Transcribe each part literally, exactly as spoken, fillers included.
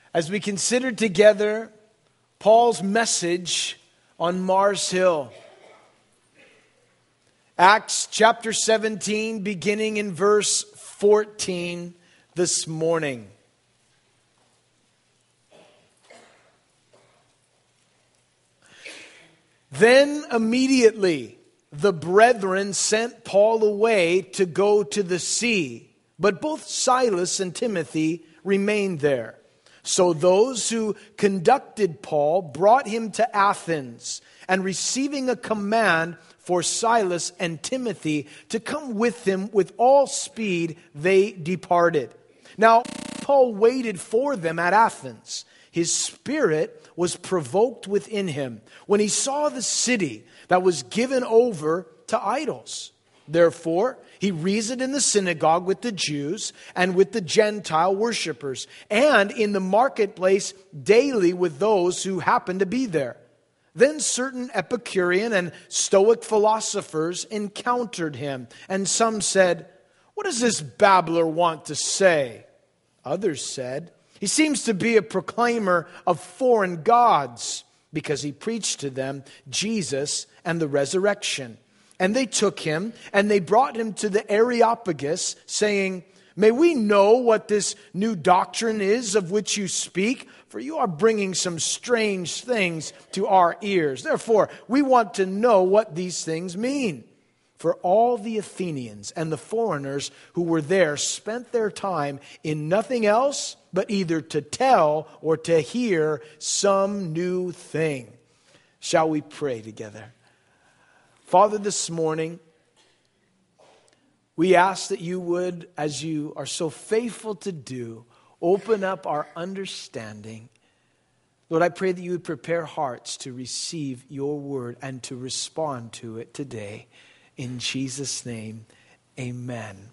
as we consider together Paul's message on Mars Hill. Acts chapter seventeen, beginning in verse fourteen this morning. Then immediately the brethren sent Paul away to go to the sea, but both Silas and Timothy remained there. So those who conducted Paul brought him to Athens, and receiving a command for Silas and Timothy to come with him with all speed, they departed. Now Paul waited for them at Athens. His spirit was provoked within him when he saw the city that was given over to idols. Therefore, he reasoned in the synagogue with the Jews and with the Gentile worshippers, and in the marketplace daily with those who happened to be there. Then certain Epicurean and Stoic philosophers encountered him, and some said, "What does this babbler want to say?" Others said, "He seems to be a proclaimer of foreign gods," because he preached to them Jesus and the resurrection. And they took him, and they brought him to the Areopagus, saying, "May we know what this new doctrine is of which you speak? For you are bringing some strange things to our ears. Therefore, we want to know what these things mean." For all the Athenians and the foreigners who were there spent their time in nothing else but either to tell or to hear some new thing. Shall we pray together? Father, this morning, we ask that you would, as you are so faithful to do, open up our understanding. Lord, I pray that you would prepare hearts to receive your word and to respond to it today. In Jesus' name, amen.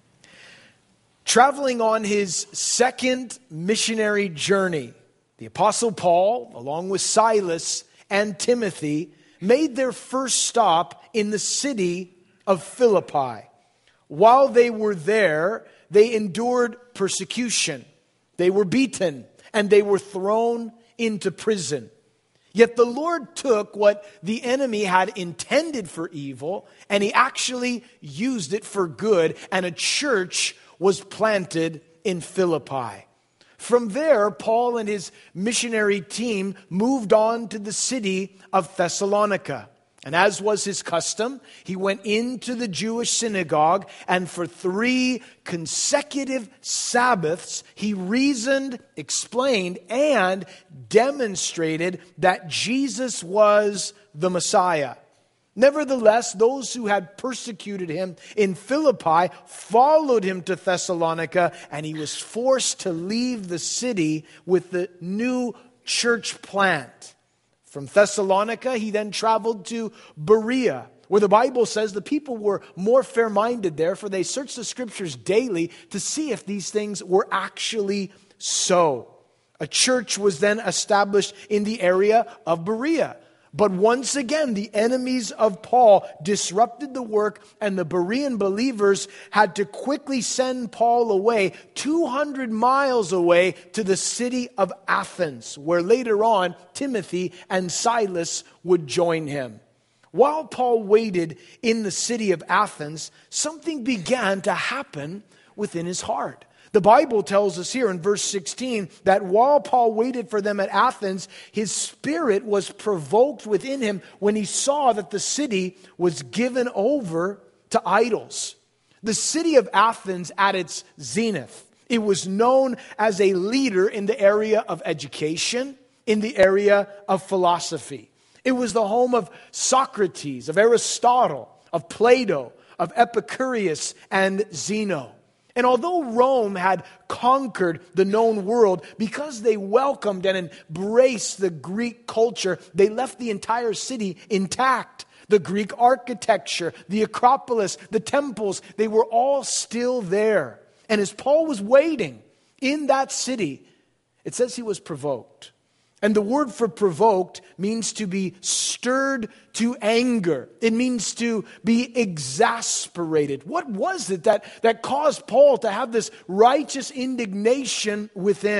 Traveling on his second missionary journey, the Apostle Paul, along with Silas and Timothy, made their first stop in the city of Philippi. While they were there, they endured persecution. They were beaten and they were thrown into prison. Yet the Lord took what the enemy had intended for evil and he actually used it for good, and a church was planted in Philippi. From there, Paul and his missionary team moved on to the city of Thessalonica. And as was his custom, he went into the Jewish synagogue, and for three consecutive Sabbaths, he reasoned, explained, and demonstrated that Jesus was the Messiah. Nevertheless, those who had persecuted him in Philippi followed him to Thessalonica, and he was forced to leave the city with the new church plant. From Thessalonica, he then traveled to Berea, where the Bible says the people were more fair-minded there, for they searched the scriptures daily to see if these things were actually so. A church was then established in the area of Berea. But once again, the enemies of Paul disrupted the work, and the Berean believers had to quickly send Paul away two hundred miles away to the city of Athens, where later on Timothy and Silas would join him. While Paul waited in the city of Athens, something began to happen within his heart. The Bible tells us here in verse sixteen that while Paul waited for them at Athens, his spirit was provoked within him when he saw that the city was given over to idols. The city of Athens at its zenith, it was known as a leader in the area of education, in the area of philosophy. It was the home of Socrates, of Aristotle, of Plato, of Epicurus, and Zeno. And although Rome had conquered the known world, because they welcomed and embraced the Greek culture, they left the entire city intact. The Greek architecture, the Acropolis, the temples, they were all still there. And as Paul was waiting in that city, it says he was provoked. And the word for provoked means to be stirred to anger. It means to be exasperated. What was it that, that caused Paul to have this righteous indignation within?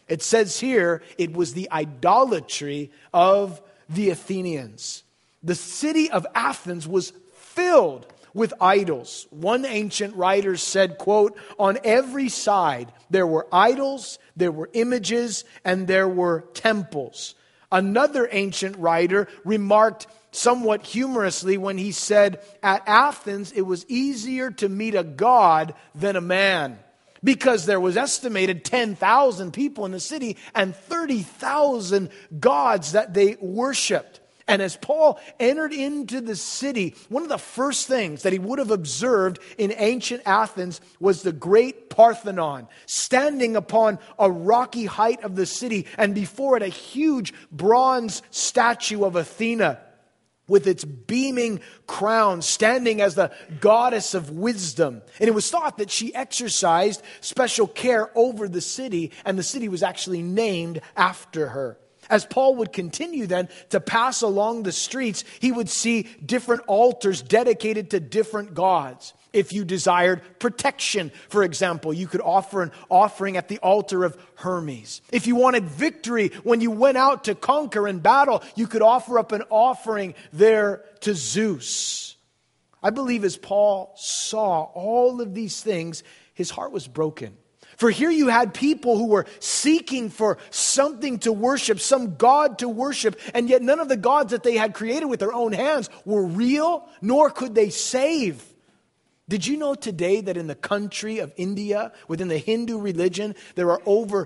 It says here it was the idolatry of the Athenians. The city of Athens was filled with idols. One ancient writer said, quote, "On every side there were idols, there were images, and there were temples." Another ancient writer remarked somewhat humorously when he said, "At Athens it was easier to meet a god than a man, because there was estimated ten thousand people in the city and thirty thousand gods that they worshipped." And as Paul entered into the city, one of the first things that he would have observed in ancient Athens was the great Parthenon, standing upon a rocky height of the city, and before it a huge bronze statue of Athena, with its beaming crown, standing as the goddess of wisdom. And it was thought that she exercised special care over the city, and the city was actually named after her. As Paul would continue then to pass along the streets, he would see different altars dedicated to different gods. If you desired protection, for example, you could offer an offering at the altar of Hermes. If you wanted victory when you went out to conquer in battle, you could offer up an offering there to Zeus. I believe as Paul saw all of these things, his heart was broken. For here you had people who were seeking for something to worship, some god to worship, and yet none of the gods that they had created with their own hands were real, nor could they save. Did you know today that in the country of India, within the Hindu religion, there are over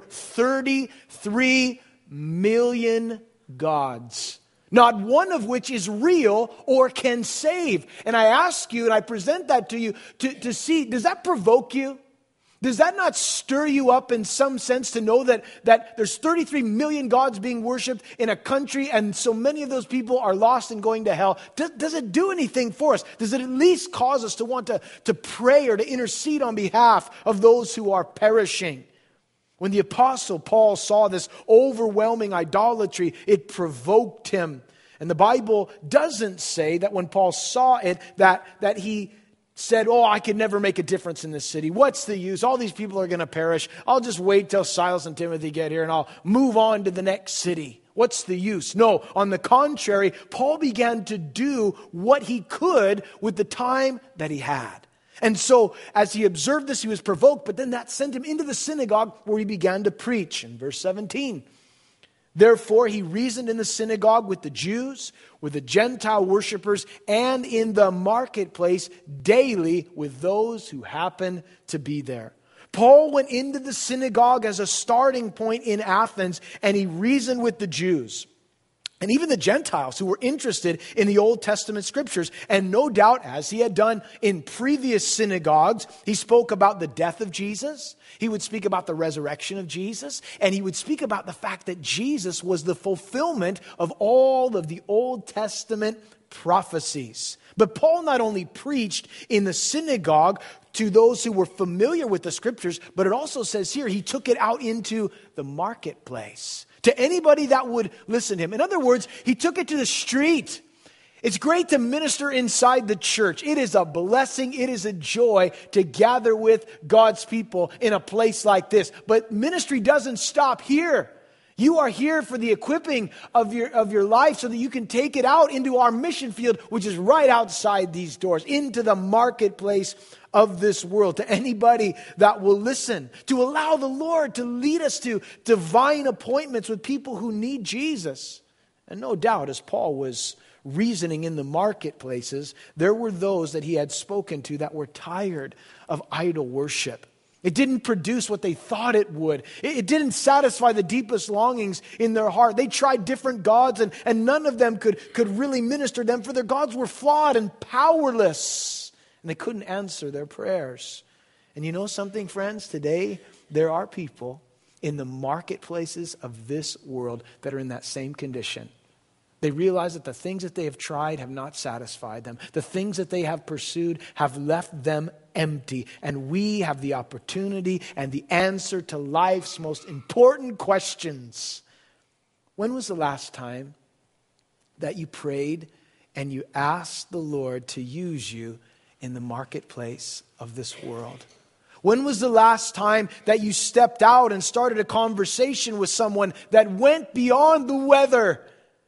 thirty-three million gods, not one of which is real or can save? And I ask you, and I present that to you to, to see, does that provoke you? Does that not stir you up in some sense to know that, that there's thirty-three million gods being worshipped in a country and so many of those people are lost and going to hell? Does, does it do anything for us? Does it at least cause us to want to, to pray or to intercede on behalf of those who are perishing? When the Apostle Paul saw this overwhelming idolatry, it provoked him. And the Bible doesn't say that when Paul saw it, that, that he said, "Oh, I can never make a difference in this city. What's the use? All these people are going to perish. I'll just wait till Silas and Timothy get here and I'll move on to the next city. What's the use?" No, on the contrary, Paul began to do what he could with the time that he had. And so as he observed this, he was provoked, but then that sent him into the synagogue where he began to preach. In verse seventeen, "Therefore he reasoned in the synagogue with the Jews, with the Gentile worshippers, and in the marketplace daily with those who happened to be there." Paul went into the synagogue as a starting point in Athens, and he reasoned with the Jews and even the Gentiles who were interested in the Old Testament scriptures. And no doubt, as he had done in previous synagogues, he spoke about the death of Jesus. He would speak about the resurrection of Jesus. And he would speak about the fact that Jesus was the fulfillment of all of the Old Testament prophecies. But Paul not only preached in the synagogue to those who were familiar with the scriptures, but it also says here he took it out into the marketplace, to anybody that would listen to him. In other words, he took it to the street. It's great to minister inside the church. It is a blessing. It is a joy to gather with God's people in a place like this. But ministry doesn't stop here. You are here for the equipping of your, of your life so that you can take it out into our mission field, which is right outside these doors, into the marketplace of this world, to anybody that will listen, to allow the Lord to lead us to divine appointments with people who need Jesus. And no doubt, as Paul was reasoning in the marketplaces, there were those that he had spoken to that were tired of idol worship. It didn't produce what they thought it would. It, it didn't satisfy the deepest longings in their heart. They tried different gods and, and none of them could, could really minister them, for their gods were flawed and powerless. And they couldn't answer their prayers. And you know something, friends? Today, there are people in the marketplaces of this world that are in that same condition. They realize that the things that they have tried have not satisfied them. The things that they have pursued have left them empty. And we have the opportunity and the answer to life's most important questions. When was the last time that you prayed and you asked the Lord to use you in the marketplace of this world? When was the last time that you stepped out and started a conversation with someone that went beyond the weather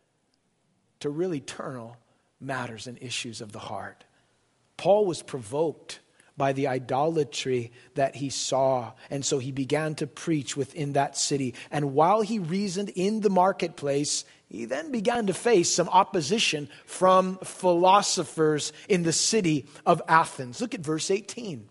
to really eternal matters and issues of the heart? Paul was provoked by the idolatry that he saw, and so he began to preach within that city. And while he reasoned in the marketplace, he then began to face some opposition from philosophers in the city of Athens. Look at verse eighteen.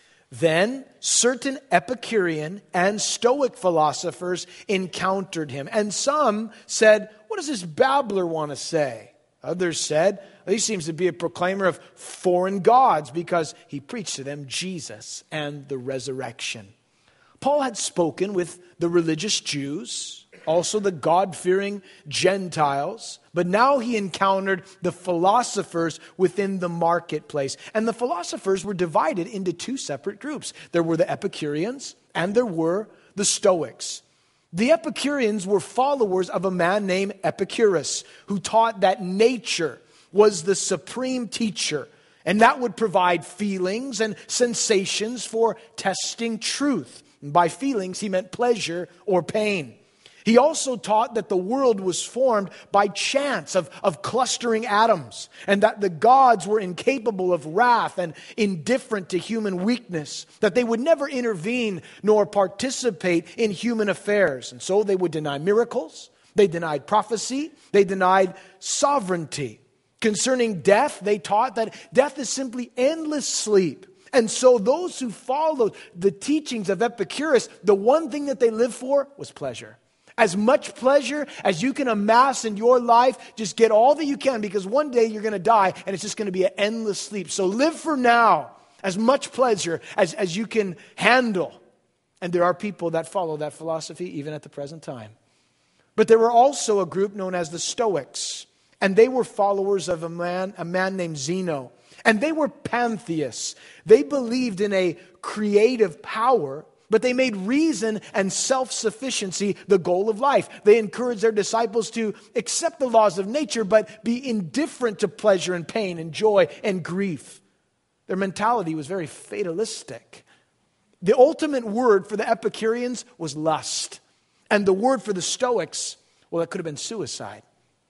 Then certain Epicurean and Stoic philosophers encountered him. And some said, what does this babbler want to say? Others said, well, he seems to be a proclaimer of foreign gods, because he preached to them Jesus and the resurrection. Paul had spoken with the religious Jews, also the God-fearing Gentiles, but now he encountered the philosophers within the marketplace. And the philosophers were divided into two separate groups. There were the Epicureans and there were the Stoics. The Epicureans were followers of a man named Epicurus, who taught that nature was the supreme teacher, and that would provide feelings and sensations for testing truth. And by feelings, he meant pleasure or pain. He also taught that the world was formed by chance of, of clustering atoms, and that the gods were incapable of wrath and indifferent to human weakness, that they would never intervene nor participate in human affairs. And so they would deny miracles, they denied prophecy, they denied sovereignty. Concerning death, they taught that death is simply endless sleep. And so those who followed the teachings of Epicurus, the one thing that they lived for was pleasure. As much pleasure as you can amass in your life, just get all that you can, because one day you're going to die and it's just going to be an endless sleep. So live for now, as much pleasure as, as you can handle. And there are people that follow that philosophy even at the present time. But there were also a group known as the Stoics, and they were followers of a man, a man named Zeno. And they were pantheists. They believed in a creative power, but they made reason and self-sufficiency the goal of life. They encouraged their disciples to accept the laws of nature, but be indifferent to pleasure and pain and joy and grief. Their mentality was very fatalistic. The ultimate word for the Epicureans was lust. And the word for the Stoics, well, it could have been suicide.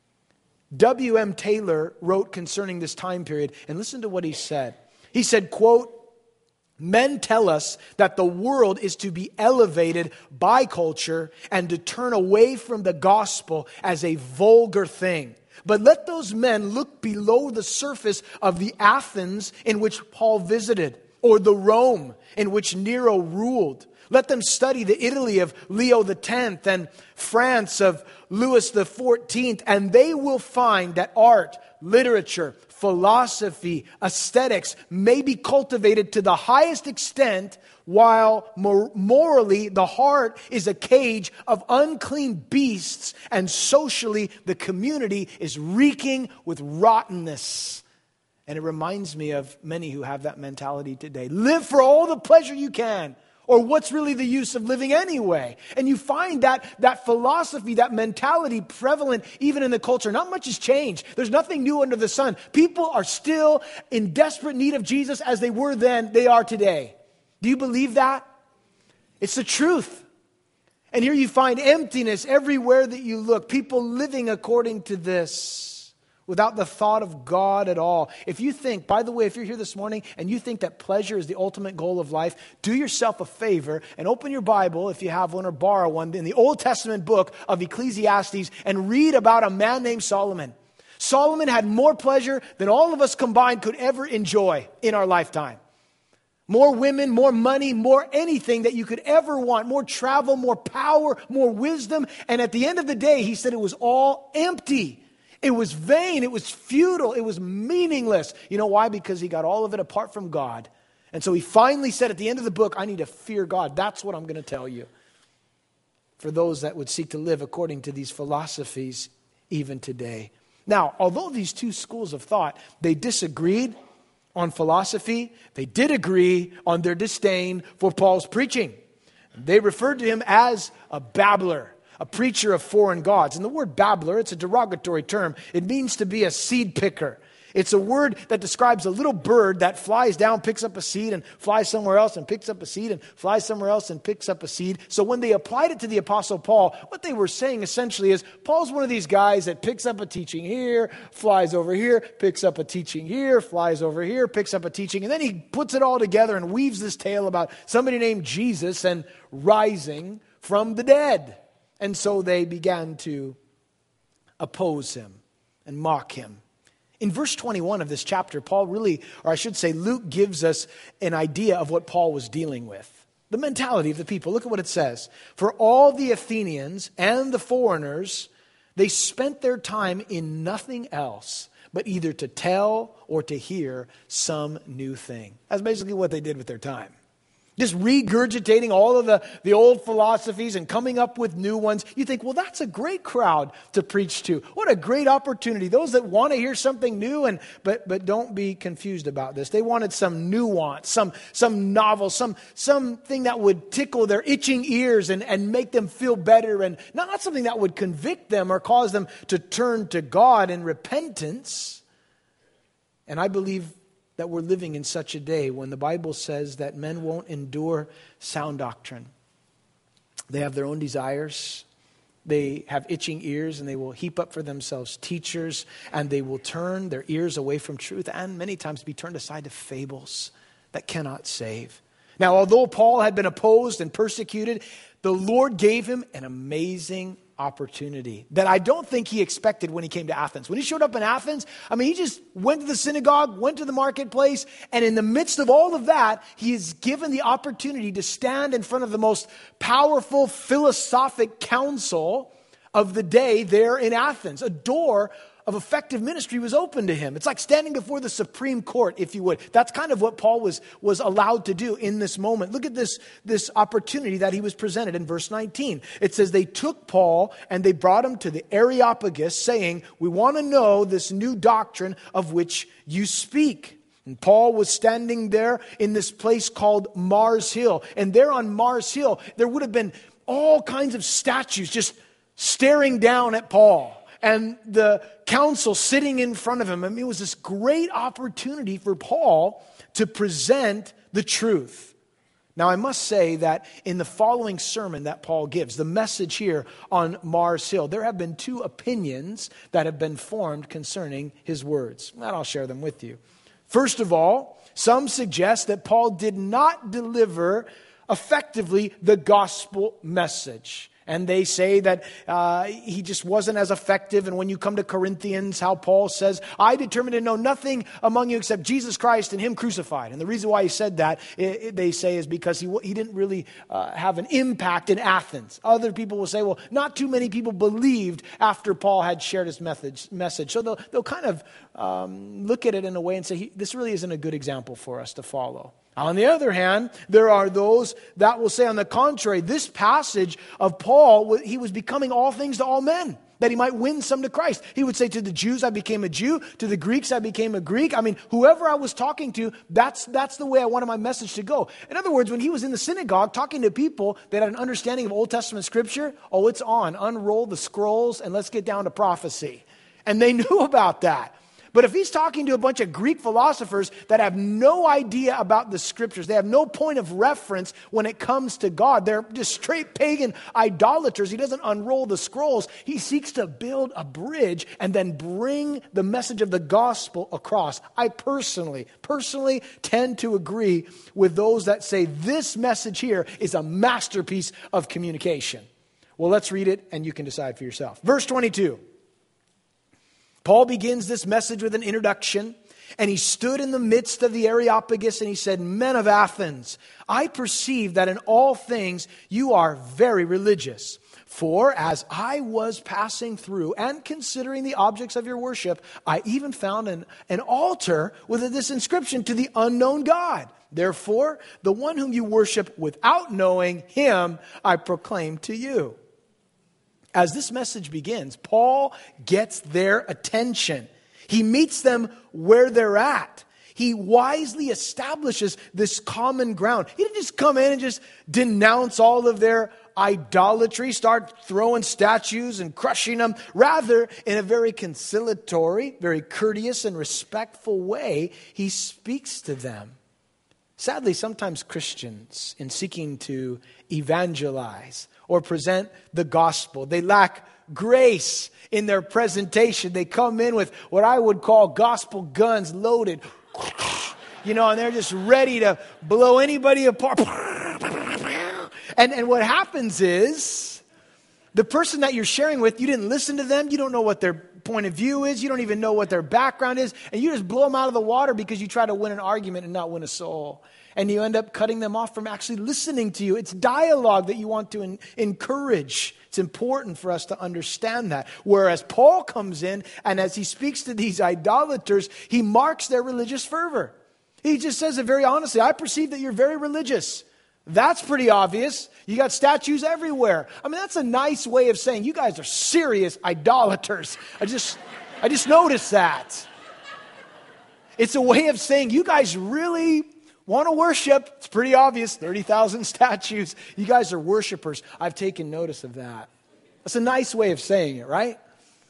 W M Taylor wrote concerning this time period, and listen to what he said. He said, quote, "Men tell us that the world is to be elevated by culture and to turn away from the gospel as a vulgar thing. But let those men look below the surface of the Athens in which Paul visited, or the Rome in which Nero ruled. Let them study the Italy of Leo the tenth and France of Louis the fourteenth, and they will find that art, literature, philosophy, aesthetics may be cultivated to the highest extent, while mor- morally the heart is a cage of unclean beasts, and socially the community is reeking with rottenness." And it reminds me of many who have that mentality today. Live for all the pleasure you can. Or what's really the use of living anyway? And you find that that philosophy, that mentality prevalent even in the culture. Not much has changed. There's nothing new under the sun. People are still in desperate need of Jesus as they were then, they are today. Do you believe that? It's the truth. And here you find emptiness everywhere that you look. People living according to this, without the thought of God at all. If you think, by the way, if you're here this morning and you think that pleasure is the ultimate goal of life, do yourself a favor and open your Bible, if you have one, or borrow one, in the Old Testament book of Ecclesiastes, and read about a man named Solomon. Solomon had more pleasure than all of us combined could ever enjoy in our lifetime. More women, more money, more anything that you could ever want. More travel, more power, more wisdom. And at the end of the day, he said it was all empty. It was vain. It was futile. It was meaningless. You know why? Because he got all of it apart from God. And so he finally said at the end of the book, I need to fear God. That's what I'm going to tell you. For those that would seek to live according to these philosophies even today. Now, although these two schools of thought, they disagreed on philosophy, they did agree on their disdain for Paul's preaching. They referred to him as a babbler, a preacher of foreign gods. And the word babbler, it's a derogatory term. It means to be a seed picker. It's a word that describes a little bird that flies down, picks up a seed, and flies somewhere else, and picks up a seed, and flies somewhere else, and picks up a seed. So when they applied it to the Apostle Paul, what they were saying essentially is, Paul's one of these guys that picks up a teaching here, flies over here, picks up a teaching here, flies over here, picks up a teaching, and then he puts it all together and weaves this tale about somebody named Jesus and rising from the dead. And so they began to oppose him and mock him. In verse twenty-one of this chapter, Paul really, or I should say Luke, gives us an idea of what Paul was dealing with. The mentality of the people. Look at what it says. For all the Athenians and the foreigners, they spent their time in nothing else but either to tell or to hear some new thing. That's basically what they did with their time. Just regurgitating all of the, the old philosophies and coming up with new ones. You think, well, that's a great crowd to preach to. What a great opportunity. Those that want to hear something new, and but but don't be confused about this. They wanted some nuance, some some novel, some something that would tickle their itching ears and, and make them feel better, and not, not something that would convict them or cause them to turn to God in repentance. And I believe that we're living in such a day when the Bible says that men won't endure sound doctrine. They have their own desires. They have itching ears, and they will heap up for themselves teachers, and they will turn their ears away from truth and many times be turned aside to fables that cannot save. Now, although Paul had been opposed and persecuted, the Lord gave him an amazing opportunity that I don't think he expected when he came to Athens. When he showed up in Athens, I mean, he just went to the synagogue, went to the marketplace, and in the midst of all of that, he is given the opportunity to stand in front of the most powerful philosophic council of the day there in Athens. A door of effective ministry was open to him. It's like standing before the Supreme Court, if you would. That's kind of what Paul was, was allowed to do in this moment. Look at this, this opportunity that he was presented in verse nineteen. It says, they took Paul and they brought him to the Areopagus, saying, we want to know this new doctrine of which you speak. And Paul was standing there in this place called Mars Hill. And there on Mars Hill, there would have been all kinds of statues just staring down at Paul. And the council sitting in front of him. I mean, it was this great opportunity for Paul to present the truth. Now, I must say that in the following sermon that Paul gives, the message here on Mars Hill, there have been two opinions that have been formed concerning his words. And I'll share them with you. First of all, some suggest that Paul did not deliver effectively the gospel message. And they say that uh, he just wasn't as effective. And when you come to Corinthians, how Paul says, I determined to know nothing among you except Jesus Christ and him crucified. And the reason why he said that, it, it, they say, is because he he didn't really uh, have an impact in Athens. Other people will say, well, not too many people believed after Paul had shared his message. message. So they'll, they'll kind of um, look at it in a way and say, he, this really isn't a good example for us to follow. On the other hand, there are those that will say, on the contrary, this passage of Paul, he was becoming all things to all men, that he might win some to Christ. He would say, to the Jews, I became a Jew. To the Greeks, I became a Greek. I mean, whoever I was talking to, that's, that's the way I wanted my message to go. In other words, when he was in the synagogue talking to people that had an understanding of Old Testament scripture, oh, it's on. Unroll the scrolls and let's get down to prophecy. And they knew about that. But if he's talking to a bunch of Greek philosophers that have no idea about the scriptures, they have no point of reference when it comes to God, they're just straight pagan idolaters. He doesn't unroll the scrolls. He seeks to build a bridge and then bring the message of the gospel across. I personally, personally tend to agree with those that say this message here is a masterpiece of communication. Well, let's read it and you can decide for yourself. Verse twenty-two. Paul begins this message with an introduction, and he stood in the midst of the Areopagus and he said, men of Athens, I perceive that in all things you are very religious. For as I was passing through and considering the objects of your worship, I even found an, an altar with this inscription, to the unknown God. Therefore, the one whom you worship without knowing him, I proclaim to you. As this message begins, Paul gets their attention. He meets them where they're at. He wisely establishes this common ground. He didn't just come in and just denounce all of their idolatry, start throwing statues and crushing them. Rather, in a very conciliatory, very courteous and respectful way, he speaks to them. Sadly, sometimes Christians, in seeking to evangelize or present the gospel, they lack grace in their presentation. They come in with what I would call gospel guns loaded, you know, and they're just ready to blow anybody apart. And, and what happens is, the person that you're sharing with, you didn't listen to them, you don't know what their point of view is, you don't even know what their background is, and you just blow them out of the water because you try to win an argument and not win a soul. And you end up cutting them off from actually listening to you. It's dialogue that you want to in, encourage. It's important for us to understand that. Whereas Paul comes in, and as he speaks to these idolaters, he marks their religious fervor. He just says it very honestly. I perceive that you're very religious. That's pretty obvious. You got statues everywhere. I mean, that's a nice way of saying you guys are serious idolaters. I just, I just noticed that. It's a way of saying you guys really want to worship. It's pretty obvious. thirty thousand statues. You guys are worshipers. I've taken notice of that. That's a nice way of saying it, right?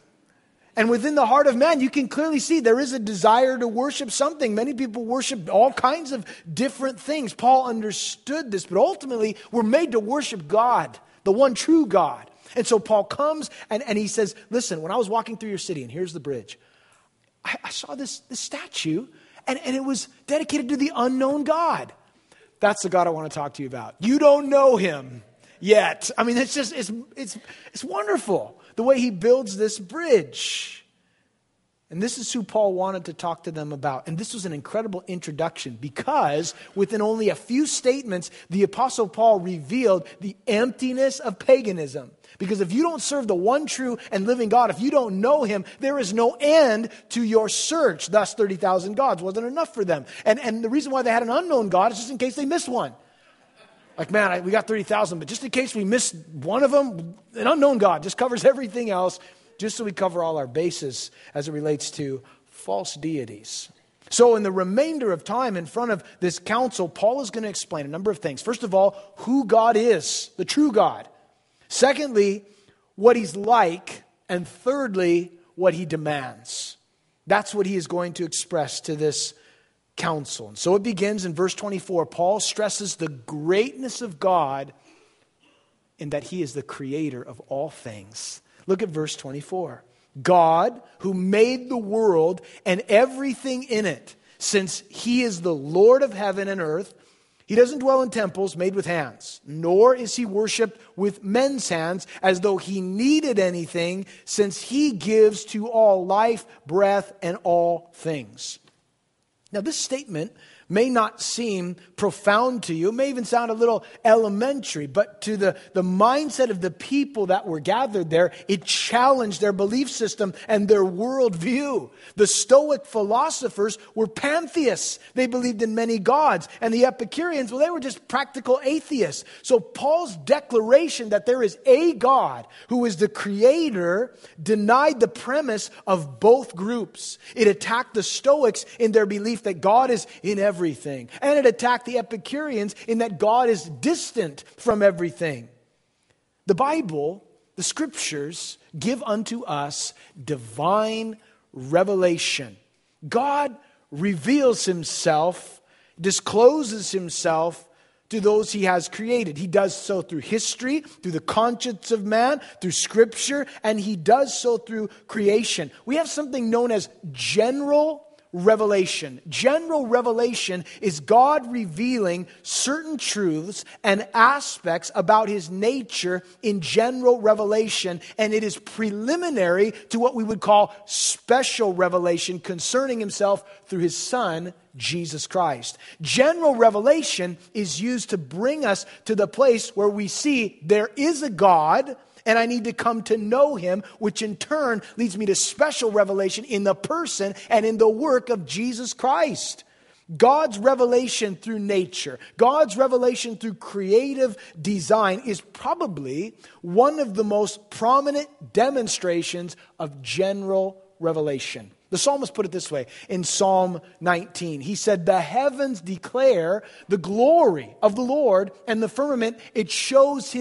And within the heart of man, you can clearly see there is a desire to worship something. Many people worship all kinds of different things. Paul understood this, but ultimately we're made to worship God, the one true God. And so Paul comes and, and he says, listen, when I was walking through your city, and here's the bridge, I, I saw this, this statue, and, and it was dedicated to the unknown God. That's the God I want to talk to you about. You don't know him yet. I mean, it's just, it's, it's, it's wonderful the way he builds this bridge. And this is who Paul wanted to talk to them about. And this was an incredible introduction because within only a few statements, the Apostle Paul revealed the emptiness of paganism. Because if you don't serve the one true and living God, if you don't know him, there is no end to your search. Thus, thirty thousand gods wasn't enough for them. And, and the reason why they had an unknown God is just in case they missed one. Like, man, I, we got thirty thousand, but just in case we missed one of them, an unknown God just covers everything else, just so we cover all our bases as it relates to false deities. So in the remainder of time in front of this council, Paul is going to explain a number of things. First of all, who God is, the true God. Secondly, what he's like. And thirdly, what he demands. That's what he is going to express to this counsel. And so it begins in verse twenty-four. Paul stresses the greatness of God in that he is the creator of all things. Look at verse twenty-four. God, who made the world and everything in it, since he is the Lord of heaven and earth, he doesn't dwell in temples made with hands, nor is he worshipped with men's hands as though he needed anything, since he gives to all life, breath, and all things. Now, this statement may not seem profound to you. It may even sound a little elementary, but to the, the mindset of the people that were gathered there, it challenged their belief system and their worldview. The Stoic philosophers were pantheists. They believed in many gods. And the Epicureans, well, they were just practical atheists. So Paul's declaration that there is a God who is the creator denied the premise of both groups. It attacked the Stoics in their belief that God is in everything. Everything. And it attacked the Epicureans in that God is distant from everything. The Bible, the scriptures, give unto us divine revelation. God reveals himself, discloses himself to those he has created. He does so through history, through the conscience of man, through scripture, and he does so through creation. We have something known as general revelation. General revelation is God revealing certain truths and aspects about his nature in general revelation, and it is preliminary to what we would call special revelation concerning himself through his Son, Jesus Christ. General revelation is used to bring us to the place where we see there is a God, and I need to come to know him, which in turn leads me to special revelation in the person and in the work of Jesus Christ. God's revelation through nature, God's revelation through creative design is probably one of the most prominent demonstrations of general revelation. The psalmist put it this way in Psalm nineteen. He said, "The heavens declare the glory of the Lord, and the firmament, it shows his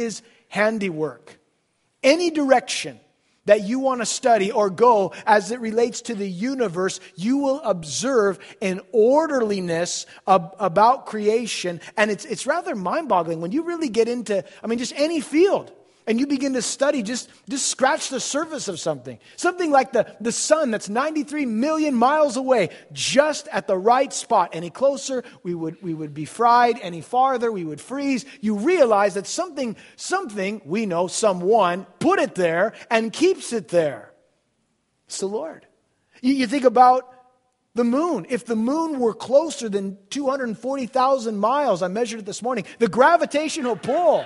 handiwork. Any direction that you want to study or go as it relates to the universe, you will observe an orderliness of, about creation. And it's, it's rather mind-boggling when you really get into, I mean, just any field. And you begin to study, just, just scratch the surface of something. Something like the, the sun that's ninety-three million miles away, just at the right spot. Any closer, we would, we would be fried. Any farther, we would freeze. You realize that something, something, we know, someone, put it there and keeps it there. It's the Lord. You, you think about the moon. If the moon were closer than two hundred forty thousand miles, I measured it this morning, the gravitational pull...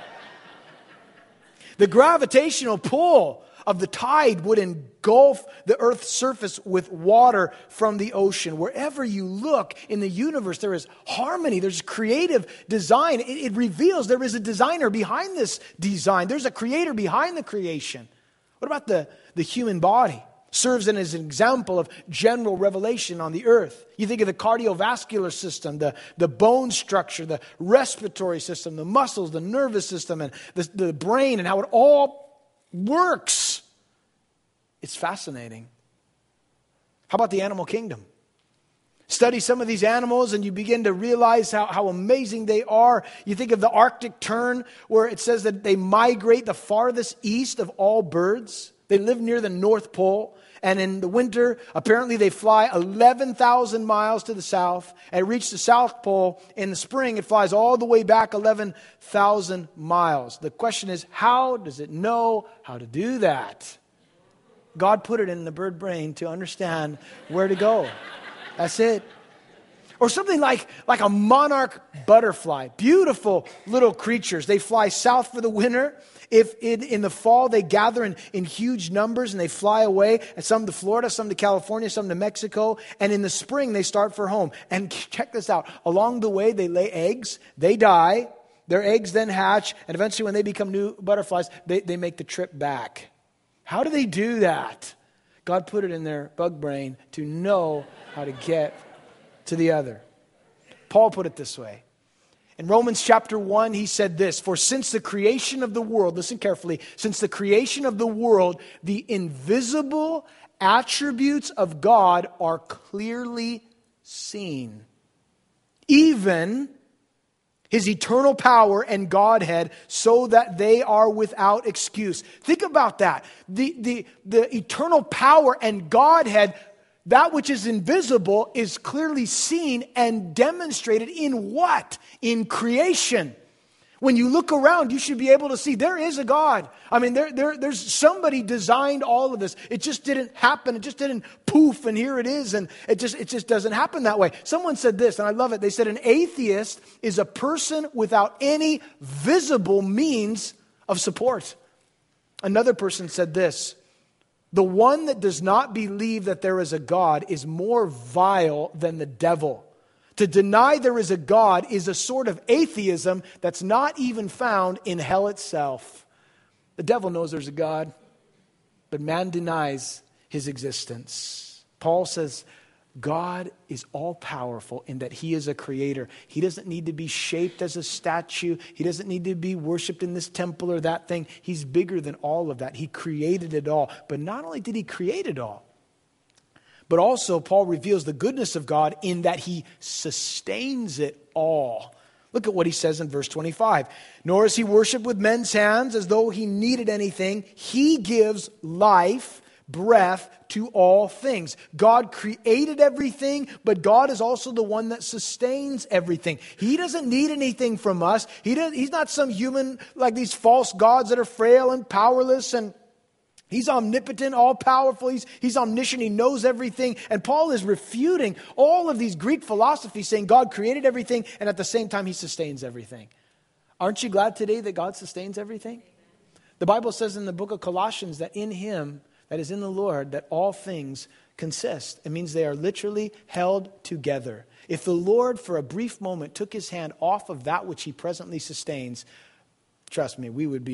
The gravitational pull of the tide would engulf the earth's surface with water from the ocean. Wherever you look in the universe, there is harmony. There's creative design. It, it reveals there is a designer behind this design. There's a creator behind the creation. What about the, the human body? Serves as an example of general revelation on the earth. You think of the cardiovascular system, the, the bone structure, the respiratory system, the muscles, the nervous system, and the, the brain, and how it all works. It's fascinating. How about the animal kingdom? Study some of these animals and you begin to realize how, how amazing they are. You think of the Arctic tern, where it says that they migrate the farthest east of all birds. They live near the North Pole. And in the winter, apparently they fly eleven thousand miles to the south and reach the South Pole. In the spring, it flies all the way back eleven thousand miles. The question is, how does it know how to do that? God put it in the bird brain to understand where to go. That's it. Or something like, like a monarch butterfly. Beautiful little creatures. They fly south for the winter. If in, in the fall they gather in, in huge numbers and they fly away, and some to Florida, some to California, some to Mexico. And in the spring they start for home. And check this out. Along the way they lay eggs. They die. Their eggs then hatch. And eventually when they become new butterflies, they, they make the trip back. How do they do that? God put it in their bug brain to know how to get to the other. Paul put it this way. In Romans chapter one, he said this, "For since the creation of the world," listen carefully, "since the creation of the world, the invisible attributes of God are clearly seen. Even His eternal power and Godhead, so that they are without excuse." Think about that. The, the, the eternal power and Godhead, that which is invisible, is clearly seen and demonstrated in what? In creation. When you look around, you should be able to see there is a God. I mean, there, there, there's somebody designed all of this. It just didn't happen. It just didn't poof, and here it is. And it just, it just doesn't happen that way. Someone said this, and I love it. They said, an atheist is a person without any visible means of support. Another person said this, "The one that does not believe that there is a God is more vile than the devil. To deny there is a God is a sort of atheism that's not even found in hell itself." The devil knows there's a God, but man denies his existence. Paul says God is all-powerful in that He is a creator. He doesn't need to be shaped as a statue. He doesn't need to be worshipped in this temple or that thing. He's bigger than all of that. He created it all. But not only did He create it all, but also Paul reveals the goodness of God in that He sustains it all. Look at what he says in verse twenty-five. "Nor is He worshipped with men's hands as though He needed anything. He gives life, breath to all things." God created everything, but God is also the one that sustains everything. He doesn't need anything from us. He doesn't, he's not some human like these false gods that are frail and powerless, and He's omnipotent, all-powerful. He's, he's omniscient. He knows everything. And Paul is refuting all of these Greek philosophies, saying God created everything, and at the same time He sustains everything. Aren't you glad today that God sustains everything? The Bible says in the book of Colossians that in Him, that is in the Lord, that all things consist. It means they are literally held together. If the Lord for a brief moment took His hand off of that which He presently sustains, trust me, we would be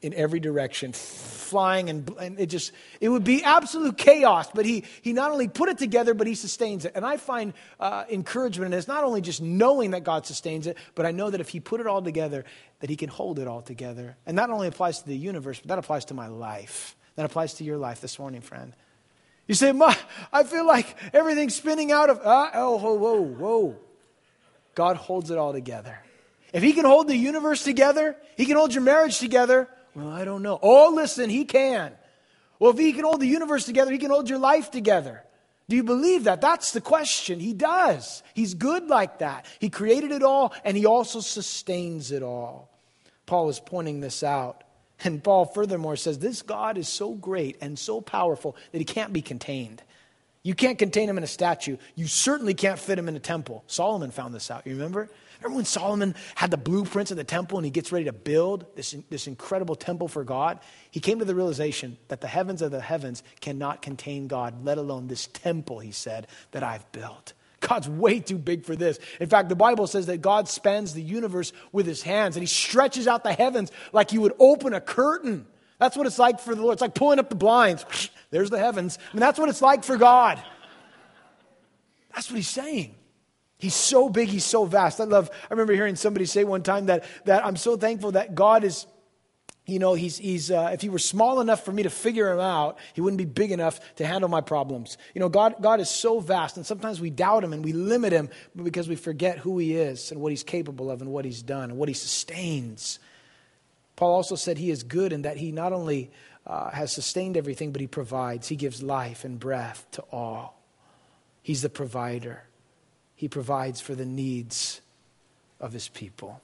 in every direction, flying, and, and it just, it would be absolute chaos. But he, he not only put it together, but he sustains it. And I find uh, encouragement in this, not only just knowing that God sustains it, but I know that if he put it all together, that he can hold it all together. And that only applies to the universe, but that applies to my life. That applies to your life this morning, friend. You say, Ma, I feel like everything's spinning out of, uh, oh, whoa, whoa, whoa. God holds it all together. If he can hold the universe together, he can hold your marriage together. Well, I don't know. Oh, listen, he can. Well, if he can hold the universe together, he can hold your life together. Do you believe that? That's the question. He does. He's good like that. He created it all, and he also sustains it all. Paul is pointing this out. And Paul furthermore says, this God is so great and so powerful that he can't be contained. You can't contain him in a statue. You certainly can't fit him in a temple. Solomon found this out. You remember? Remember when Solomon had the blueprints of the temple and he gets ready to build this, this incredible temple for God? He came to the realization that the heavens of the heavens cannot contain God, let alone this temple, he said, that I've built. God's way too big for this. In fact, the Bible says that God spans the universe with his hands and he stretches out the heavens like he would open a curtain. That's what it's like for the Lord. It's like pulling up the blinds. There's the heavens. I mean, that's what it's like for God. That's what he's saying. He's so big, he's so vast. I love, I remember hearing somebody say one time that, that I'm so thankful that God is, you know, he's, he's uh, if he were small enough for me to figure him out, he wouldn't be big enough to handle my problems. You know, God, God is so vast, and sometimes we doubt him and we limit him because we forget who he is and what he's capable of and what he's done and what he sustains. Paul also said he is good in that he not only uh, has sustained everything, but he provides. He gives life and breath to all. He's the provider. He provides for the needs of his people.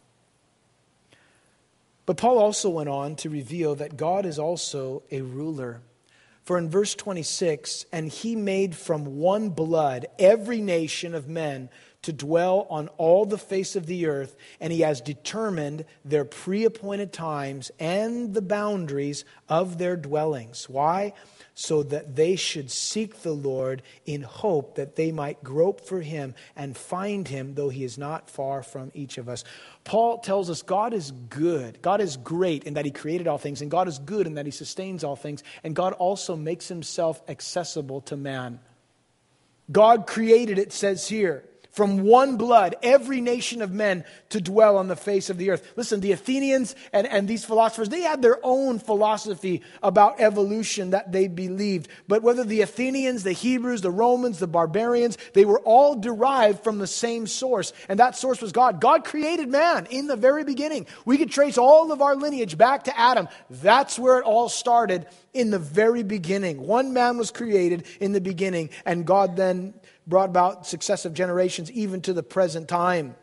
But Paul also went on to reveal that God is also a ruler. For in verse twenty-six, and he made from one blood every nation of men to dwell on all the face of the earth, and he has determined their pre-appointed times and the boundaries of their dwellings. Why? So that they should seek the Lord in hope that they might grope for him and find him, though he is not far from each of us. Paul tells us God is good. God is great in that he created all things, and God is good in that he sustains all things, and God also makes himself accessible to man. God created, it says here, from one blood, every nation of men to dwell on the face of the earth. Listen, the Athenians and, and these philosophers, they had their own philosophy about evolution that they believed. But whether the Athenians, the Hebrews, the Romans, the barbarians, they were all derived from the same source. And that source was God. God created man in the very beginning. We could trace all of our lineage back to Adam. That's where it all started, in the very beginning. One man was created in the beginning, and God then brought about successive generations even to the present time.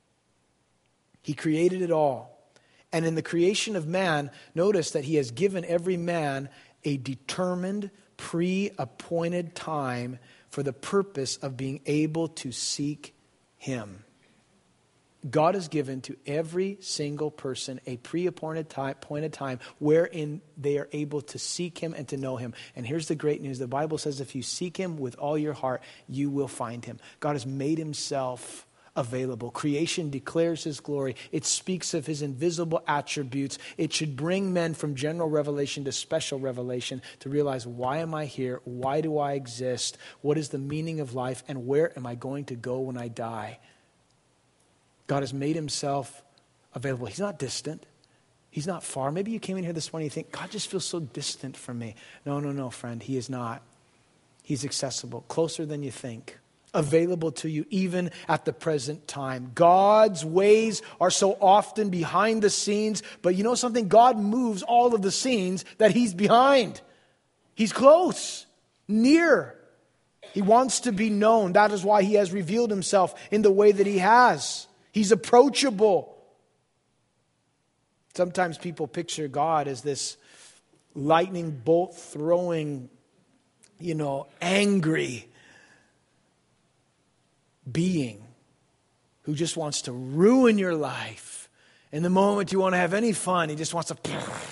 He created it all. And in the creation of man, notice that he has given every man a determined, pre-appointed time for the purpose of being able to seek him. God has given to every single person a pre-appointed time, appointed time wherein they are able to seek him and to know him. And here's the great news. The Bible says if you seek him with all your heart, you will find him. God has made himself available. Creation declares his glory. It speaks of his invisible attributes. It should bring men from general revelation to special revelation to realize, why am I here? Why do I exist? What is the meaning of life? And where am I going to go when I die? God has made himself available. He's not distant. He's not far. Maybe you came in here this morning and you think, God just feels so distant from me. No, no, no, friend. He is not. He's accessible, closer than you think, available to you even at the present time. God's ways are so often behind the scenes, but you know something? God moves all of the scenes that he's behind. He's close, near. He wants to be known. That is why he has revealed himself in the way that he has. He's approachable. Sometimes people picture God as this lightning bolt throwing, you know, angry being who just wants to ruin your life. And the moment you want to have any fun, he just wants to...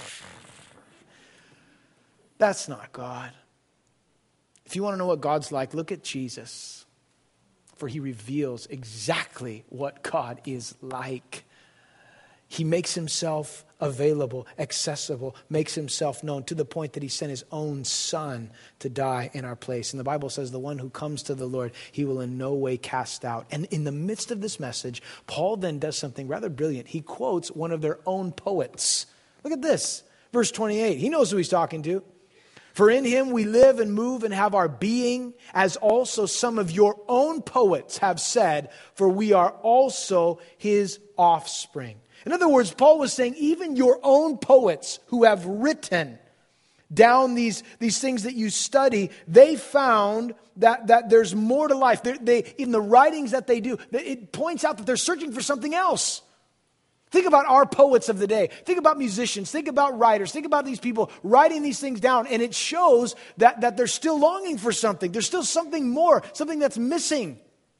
That's not God. If you want to know what God's like, look at Jesus. For he reveals exactly what God is like. He makes himself available, accessible, makes himself known to the point that he sent his own son to die in our place. And the Bible says the one who comes to the Lord, he will in no way cast out. And in the midst of this message, Paul then does something rather brilliant. He quotes one of their own poets. Look at this, verse twenty-eight. He knows who he's talking to. For in him we live and move and have our being, as also some of your own poets have said, for we are also his offspring. In other words, Paul was saying, even your own poets who have written down these, these things that you study, they found that, that there's more to life. They, they, in the writings that they do, it points out that they're searching for something else. Think about our poets of the day. Think about musicians. Think about writers. Think about these people writing these things down. And it shows that, that they're still longing for something. There's still something more, something that's missing.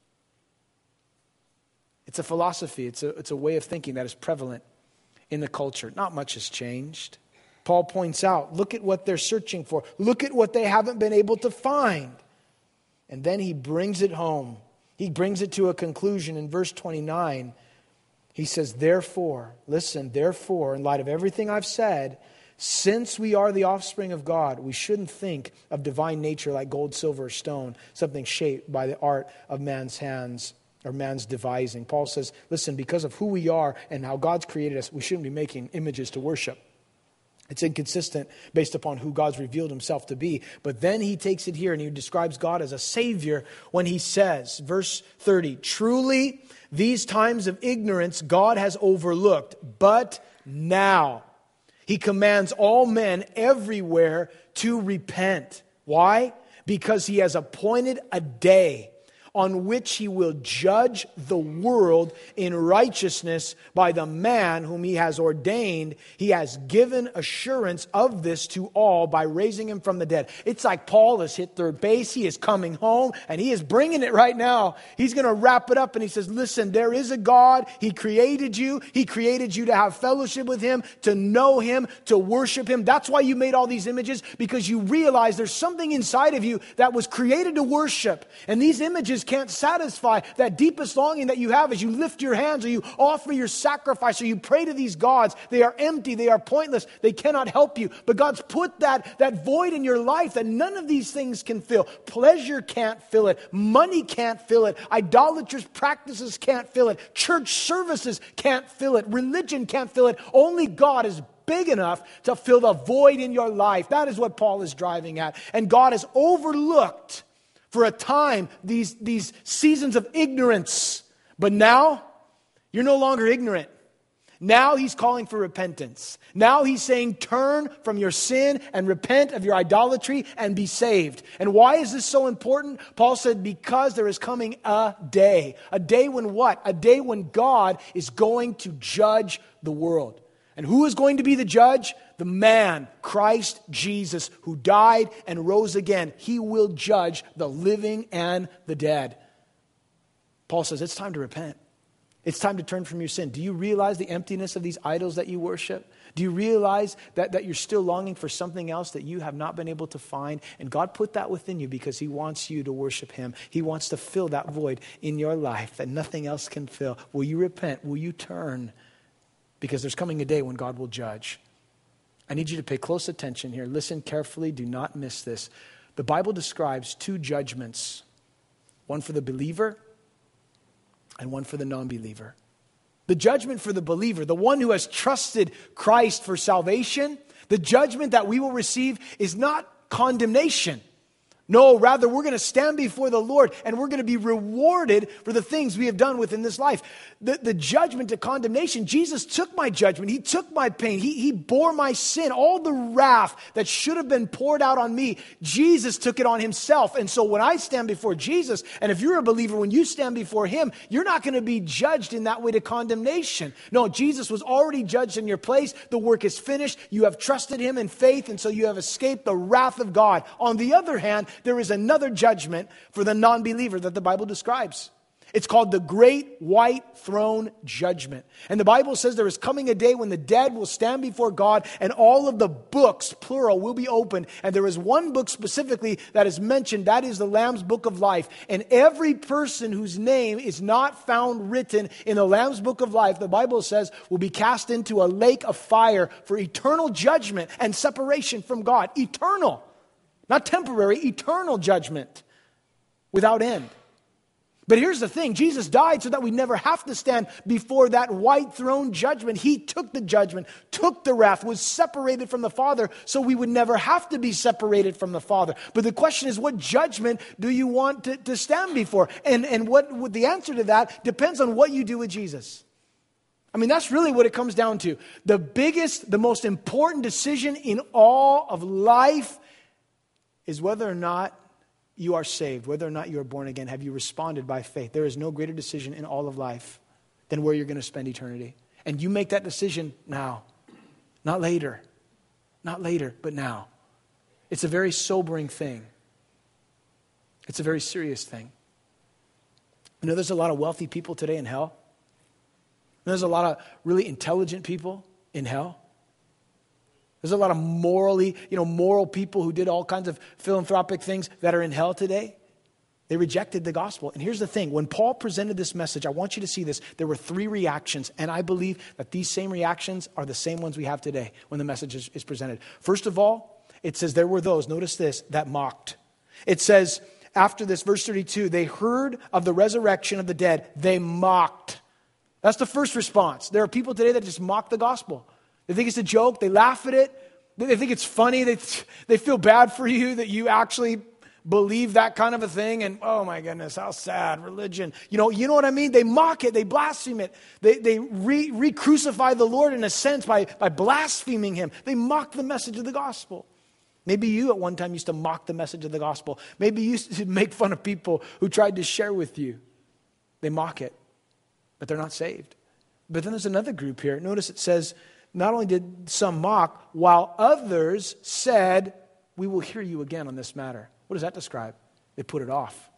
It's a philosophy. It's a, it's a way of thinking that is prevalent in the culture. Not much has changed. Paul points out, look at what they're searching for. Look at what they haven't been able to find. And then he brings it home. He brings it to a conclusion in verse twenty-nine. He says, therefore, listen, therefore, in light of everything I've said, since we are the offspring of God, we shouldn't think of divine nature like gold, silver, or stone, something shaped by the art of man's hands or man's devising. Paul says, listen, because of who we are and how God's created us, we shouldn't be making images to worship. It's inconsistent based upon who God's revealed himself to be. But then he takes it here and he describes God as a savior when he says, verse thirty, truly these times of ignorance God has overlooked, but now he commands all men everywhere to repent. Why? Because he has appointed a day on which he will judge the world in righteousness by the man whom he has ordained. He has given assurance of this to all by raising him from the dead. It's like Paul has hit third base. He is coming home and he is bringing it right now. He's going to wrap it up and he says, listen, there is a God. He created you. He created you to have fellowship with him, to know him, to worship him. That's why you made all these images, because you realize there's something inside of you that was created to worship. And these images can't satisfy that deepest longing that you have as you lift your hands or you offer your sacrifice or you pray to these gods. They are empty. They are pointless. They cannot help you. But God's put that, that void in your life that none of these things can fill. Pleasure can't fill it. Money can't fill it. Idolatrous practices can't fill it. Church services can't fill it. Religion can't fill it. Only God is big enough to fill the void in your life. That is what Paul is driving at. And God has overlooked for a time these, these seasons of ignorance. But now, you're no longer ignorant. Now he's calling for repentance. Now he's saying, turn from your sin and repent of your idolatry and be saved. And why is this so important? Paul said, because there is coming a day. A day when what? A day when God is going to judge the world. And who is going to be the judge? The man, Christ Jesus, who died and rose again. He will judge the living and the dead. Paul says it's time to repent. It's time to turn from your sin. Do you realize the emptiness of these idols that you worship? Do you realize that, that you're still longing for something else that you have not been able to find? And God put that within you because he wants you to worship him. He wants to fill that void in your life that nothing else can fill. Will you repent? Will you turn? Because there's coming a day when God will judge. I need you to pay close attention here. Listen carefully. Do not miss this. The Bible describes two judgments. One for the believer and one for the non-believer. The judgment for the believer, the one who has trusted Christ for salvation, the judgment that we will receive is not condemnation. No, rather we're going to stand before the Lord and we're going to be rewarded for the things we have done within this life. The, the judgment to condemnation, Jesus took my judgment. He took my pain. He, he bore my sin. All the wrath that should have been poured out on me, Jesus took it on himself. And so when I stand before Jesus, and if you're a believer, when you stand before him, you're not going to be judged in that way to condemnation. No, Jesus was already judged in your place. The work is finished. You have trusted him in faith, and so you have escaped the wrath of God. On the other hand, there is another judgment for the non-believer that the Bible describes. It's called the Great White Throne Judgment. And the Bible says there is coming a day when the dead will stand before God and all of the books, plural, will be opened. And there is one book specifically that is mentioned. That is the Lamb's Book of Life. And every person whose name is not found written in the Lamb's Book of Life, the Bible says, will be cast into a lake of fire for eternal judgment and separation from God. Eternal. Not temporary, eternal judgment without end. But here's the thing, Jesus died so that we never have to stand before that white throne judgment. He took the judgment, took the wrath, was separated from the Father, so we would never have to be separated from the Father. But the question is, what judgment do you want to, to stand before? And, and what, what the answer to that depends on what you do with Jesus. I mean, that's really what it comes down to. The biggest, the most important decision in all of life is whether or not you are saved, whether or not you are born again. Have you responded by faith? There is no greater decision in all of life than where you're going to spend eternity. And you make that decision now, not later. Not later, but now. It's a very sobering thing. It's a very serious thing. You know, there's a lot of wealthy people today in hell. There's a lot of really intelligent people in hell. There's a lot of morally, you know, moral people who did all kinds of philanthropic things that are in hell today. They rejected the gospel. And here's the thing. When Paul presented this message, I want you to see this. There were three reactions. And I believe that these same reactions are the same ones we have today when the message is, is presented. First of all, it says there were those, notice this, that mocked. It says after this, verse thirty-two, they heard of the resurrection of the dead. They mocked. That's the first response. There are people today that just mock the gospel. They think it's a joke. They laugh at it. They think it's funny. They, they feel bad for you that you actually believe that kind of a thing. And oh my goodness, how sad, religion. You know, you know what I mean? They mock it. They blaspheme it. They, they re, re-crucify the Lord in a sense by, by blaspheming him. They mock the message of the gospel. Maybe you at one time used to mock the message of the gospel. Maybe you used to make fun of people who tried to share with you. They mock it, but they're not saved. But then there's another group here. Notice it says, not only did some mock, while others said, we will hear you again on this matter. What does that describe? They put it off.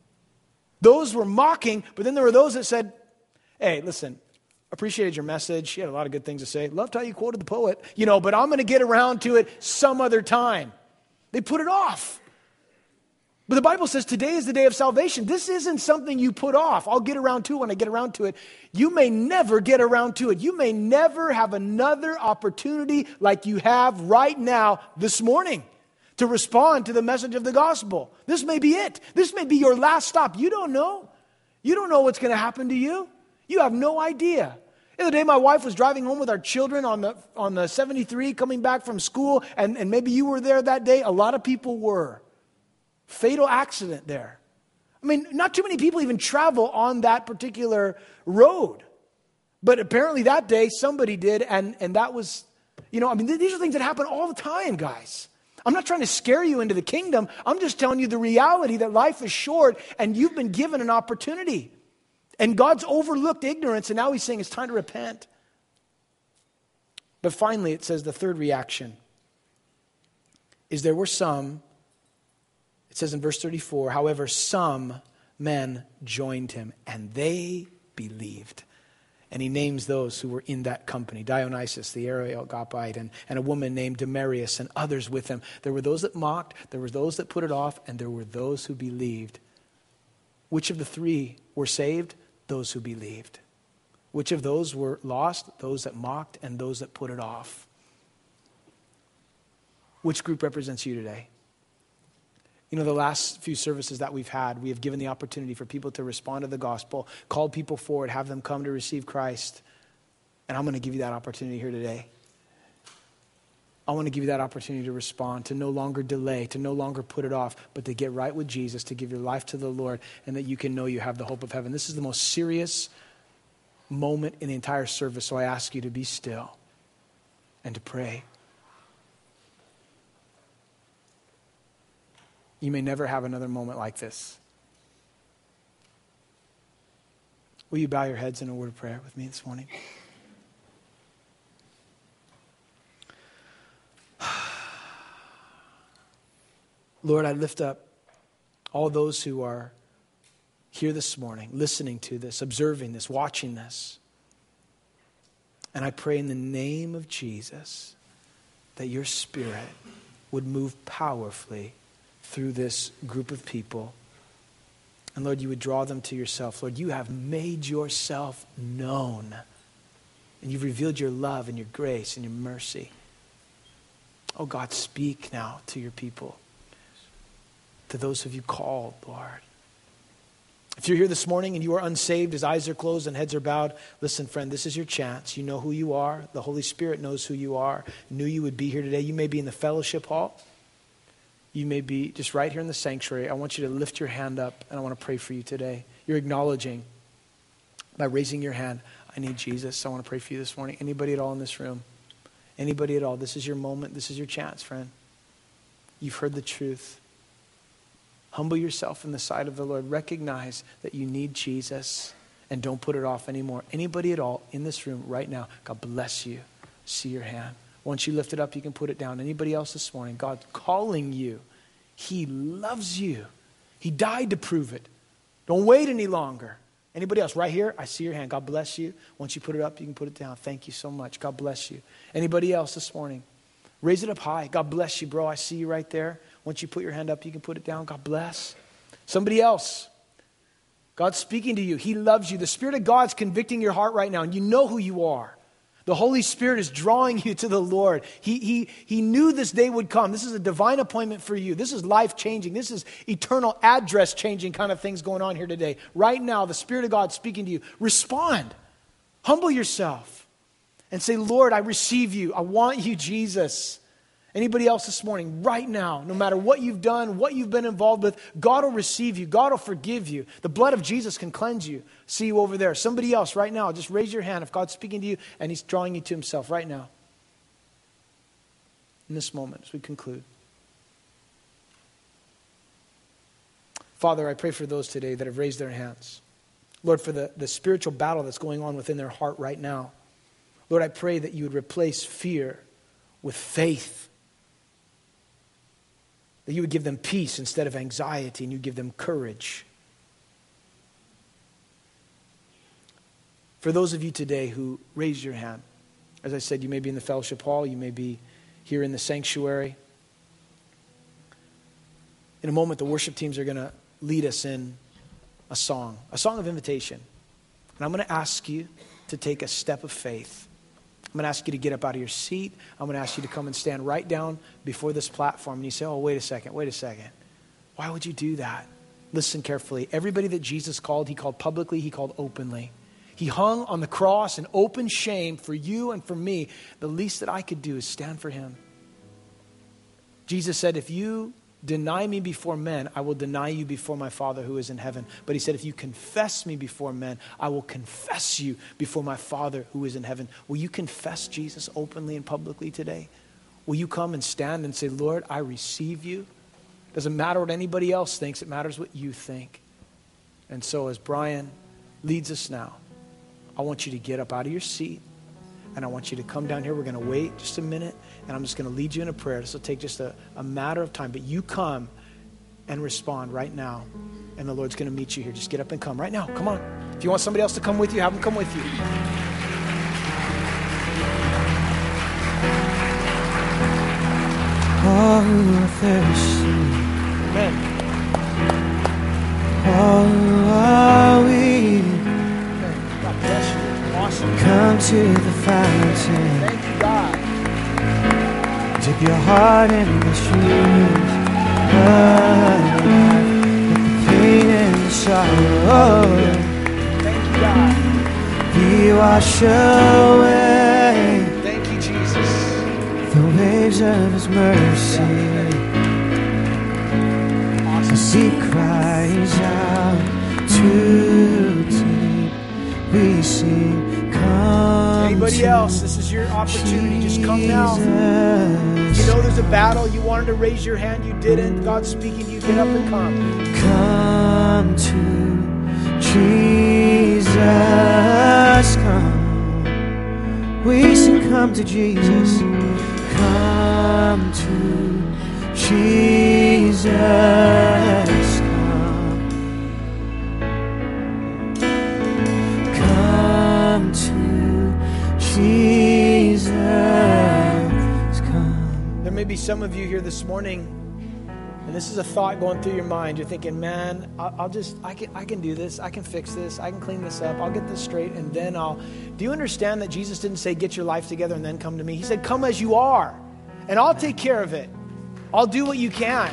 Those were mocking, but then there were those that said, hey, listen, appreciated your message. You had a lot of good things to say. Loved how you quoted the poet, you know, but I'm going to get around to it some other time. They put it off. But the Bible says today is the day of salvation. This isn't something you put off. I'll get around to it when I get around to it. You may never get around to it. You may never have another opportunity like you have right now this morning to respond to the message of the gospel. This may be it. This may be your last stop. You don't know. You don't know what's going to happen to you. You have no idea. The other day, my wife was driving home with our children on the on the seventy-three coming back from school, and, and maybe you were there that day. A lot of people were. Fatal accident there. I mean, not too many people even travel on that particular road. But apparently that day somebody did, and, and that was, you know, I mean, these are things that happen all the time, guys. I'm not trying to scare you into the kingdom. I'm just telling you the reality that life is short and you've been given an opportunity. And God's overlooked ignorance, and now he's saying it's time to repent. But finally, it says the third reaction is there were some. It says in verse thirty-four, however, some men joined him and they believed. And he names those who were in that company, Dionysius, the Areopagite, and, and a woman named Damaris and others with him. There were those that mocked, there were those that put it off, and there were those who believed. Which of the three were saved? Those who believed. Which of those were lost? Those that mocked and those that put it off. Which group represents you today? You know, the last few services that we've had, we have given the opportunity for people to respond to the gospel, called people forward, have them come to receive Christ. And I'm going to give you that opportunity here today. I want to give you that opportunity to respond, to no longer delay, to no longer put it off, but to get right with Jesus, to give your life to the Lord, and that you can know you have the hope of heaven. This is the most serious moment in the entire service, so I ask you to be still and to pray. You may never have another moment like this. Will you bow your heads in a word of prayer with me this morning? Lord, I lift up all those who are here this morning, listening to this, observing this, watching this. And I pray in the name of Jesus that your Spirit would move powerfully through this group of people. And Lord, you would draw them to yourself. Lord, you have made yourself known. And you've revealed your love and your grace and your mercy. Oh God, speak now to your people. To those of you called, Lord. If you're here this morning and you are unsaved, as eyes are closed and heads are bowed, listen, friend, this is your chance. You know who you are. The Holy Spirit knows who you are. Knew you would be here today. You may be in the fellowship hall. You may be just right here in the sanctuary. I want you to lift your hand up, and I want to pray for you today. You're acknowledging by raising your hand, I need Jesus. I want to pray for you this morning. Anybody at all in this room? Anybody at all? This is your moment. This is your chance, friend. You've heard the truth. Humble yourself in the sight of the Lord. Recognize that you need Jesus and don't put it off anymore. Anybody at all in this room right now, God bless you. See your hand. Once you lift it up, you can put it down. Anybody else this morning, God's calling you. He loves you. He died to prove it. Don't wait any longer. Anybody else right here? I see your hand. God bless you. Once you put it up, you can put it down. Thank you so much. God bless you. Anybody else this morning? Raise it up high. God bless you, bro. I see you right there. Once you put your hand up, you can put it down. God bless. Somebody else. God's speaking to you. He loves you. The Spirit of God's convicting your heart right now, and you know who you are. The Holy Spirit is drawing you to the Lord. He, he, he knew this day would come. This is a divine appointment for you. This is life-changing. This is eternal address-changing kind of things going on here today. Right now, the Spirit of God speaking to you. Respond. Humble yourself and say, Lord, I receive you. I want you, Jesus. Anybody else this morning, right now, no matter what you've done, what you've been involved with, God will receive you. God will forgive you. The blood of Jesus can cleanse you. See you over there. Somebody else right now, just raise your hand if God's speaking to you and He's drawing you to Himself right now. In this moment, as we conclude. Father, I pray for those today that have raised their hands. Lord, for the, the spiritual battle that's going on within their heart right now. Lord, I pray that you would replace fear with faith. That you would give them peace instead of anxiety, and you give them courage. For those of you today who raised your hand, as I said, you may be in the fellowship hall, you may be here in the sanctuary. In a moment, the worship teams are going to lead us in a song, a song of invitation. And I'm going to ask you to take a step of faith. I'm going to ask you to get up out of your seat. I'm going to ask you to come and stand right down before this platform. And you say, oh, wait a second, wait a second. Why would you do that? Listen carefully. Everybody that Jesus called, He called publicly, He called openly. He hung on the cross in open shame for you and for me. The least that I could do is stand for Him. Jesus said, if you deny me before men, I will deny you before my Father who is in heaven. But He said, if you confess me before men, I will confess you before my Father who is in heaven. Will you confess Jesus openly and publicly today? Will you come and stand and say, Lord, I receive you? Doesn't matter what anybody else thinks. It matters what you think. And so as Brian leads us now, I want you to get up out of your seat. And I want you to come down here. We're going to wait just a minute. And I'm just going to lead you in a prayer. This will take just a, a matter of time. But you come and respond right now. And the Lord's going to meet you here. Just get up and come right now. Come on. If you want somebody else to come with you, have them come with you. All who are thirsty. Amen. All who are weak. Amen. God bless you. Awesome. Come to the fountain. Thank you, God. Dip your heart in the streams of life. Let the pain and the sorrow Thank you, God. be washed away. Thank you, Jesus. The waves of His mercy. As He cries out to deep, we sing, come. Anybody else? This is your opportunity. Just come now. You know there's a battle. You wanted to raise your hand. You didn't. God's speaking to you. Get up and come. Come to Jesus. Come. We sing, come to Jesus. Come to Jesus. Come. some of you here this morning, and this is a thought going through your mind. You're thinking, man, I'll, I'll just, I can, I can do this. I can fix this. I can clean this up. I'll get this straight, and then I'll. Do you understand that Jesus didn't say, get your life together and then come to me? He said, come as you are, and I'll take care of it. I'll do what you can.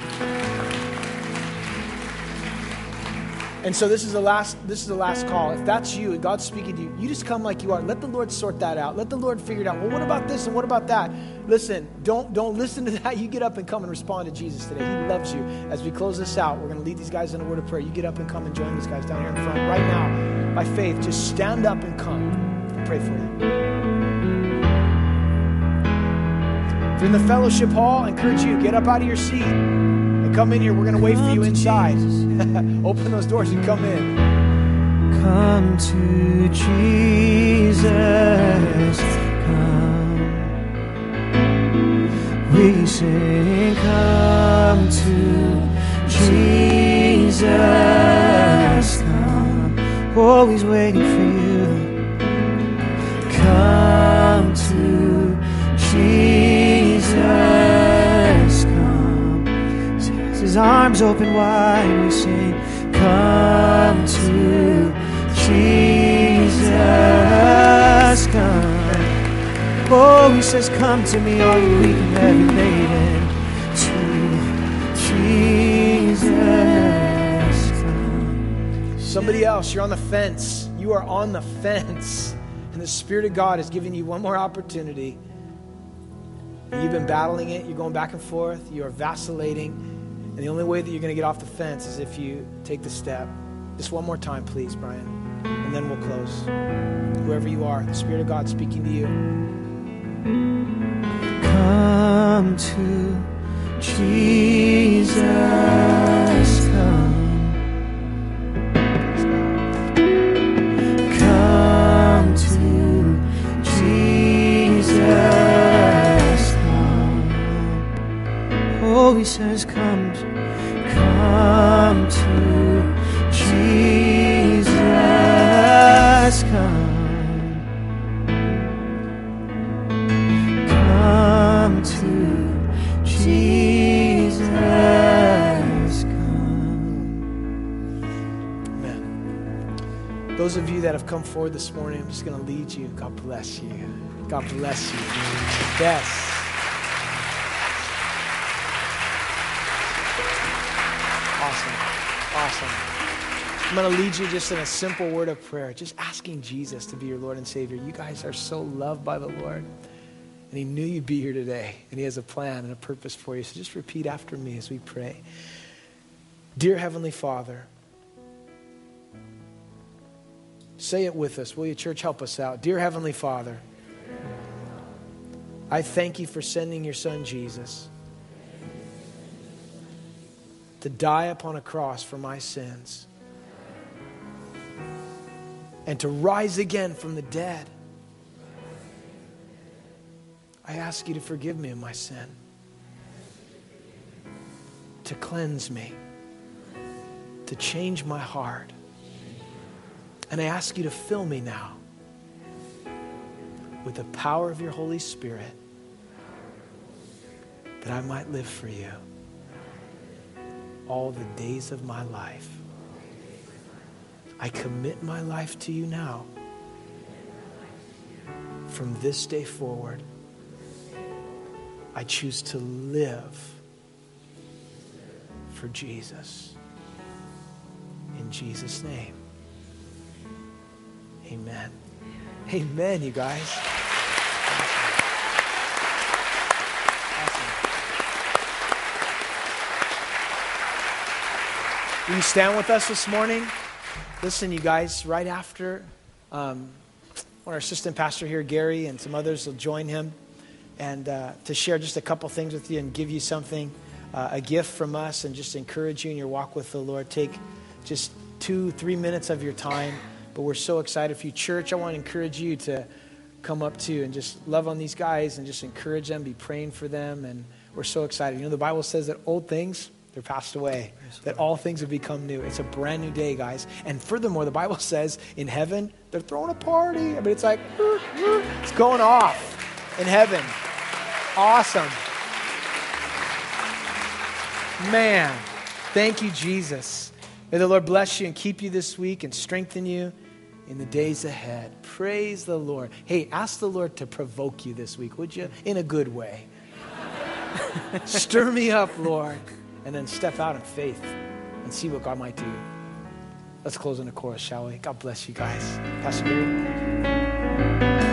And so this is the last, this is the last call. If that's you, and God's speaking to you, you just come like you are. Let the Lord sort that out. Let the Lord figure it out. Well, what about this and what about that? Listen, don't, don't listen to that. You get up and come and respond to Jesus today. He loves you. As we close this out, we're going to lead these guys in a word of prayer. You get up and come and join these guys down here in front. Right now, by faith, just stand up and come. I'll pray for you. If you're in the fellowship hall, I encourage you, get up out of your seat. Come in here. We're going to wait for you inside. Open those doors and come in. Come to Jesus. Come. We sing, come to Jesus. Come. Always waiting for you. Come to Jesus. His arms open wide, we sing, come to Jesus, come. Oh, he says, come to me, all you weak and heavy laden, to Jesus, come. Somebody else, you're on the fence. You are on the fence. And the Spirit of God is giving you one more opportunity. You've been battling it. You're going back and forth. You are vacillating. And the only way that you're going to get off the fence is if you take the step. Just one more time, please, Brian. And then we'll close. Whoever you are, the Spirit of God speaking to you. Come to Jesus. Come. Come to Jesus. Come. Oh, he says, come. Come to Jesus, come. Come to Jesus, come. Amen. Those of you that have come forward this morning, I'm just going to lead you. God bless you. God bless you. Yes. Awesome. Awesome. I'm going to lead you just in a simple word of prayer, just asking Jesus to be your Lord and Savior. You guys are so loved by the Lord, and he knew you'd be here today, and he has a plan and a purpose for you. So just repeat after me as we pray. Dear Heavenly Father, say it with us. Will you, church, help us out? Dear Heavenly Father, I thank you for sending your son Jesus to die upon a cross for my sins and to rise again from the dead. I ask you to forgive me of my sin, to cleanse me, to change my heart. And I ask you to fill me now with the power of your Holy Spirit, that I might live for you all the days of my life. I commit my life to you now. From this day forward, I choose to live for Jesus. In Jesus' name, amen. Amen, you guys. Will you stand with us this morning? Listen, you guys, right after, um, our assistant pastor here, Gary, and some others will join him and uh, to share just a couple things with you and give you something, uh, a gift from us, and just encourage you in your walk with the Lord. Take just two, three minutes of your time. But we're so excited for you. Church, I want to encourage you to come up to and just love on these guys and just encourage them, be praying for them. And we're so excited. You know, the Bible says that old things, they're passed away, that all things have become new. It's a brand new day, guys. And furthermore, the Bible says in heaven, they're throwing a party. I mean, it's like, it's going off in heaven. Awesome. Man, thank you, Jesus. May the Lord bless you and keep you this week and strengthen you in the days ahead. Praise the Lord. Hey, ask the Lord to provoke you this week, would you? In a good way. Stir me up, Lord. And then step out in faith and see what God might do. Let's close in a chorus, shall we? God bless you guys. Pastor Gary.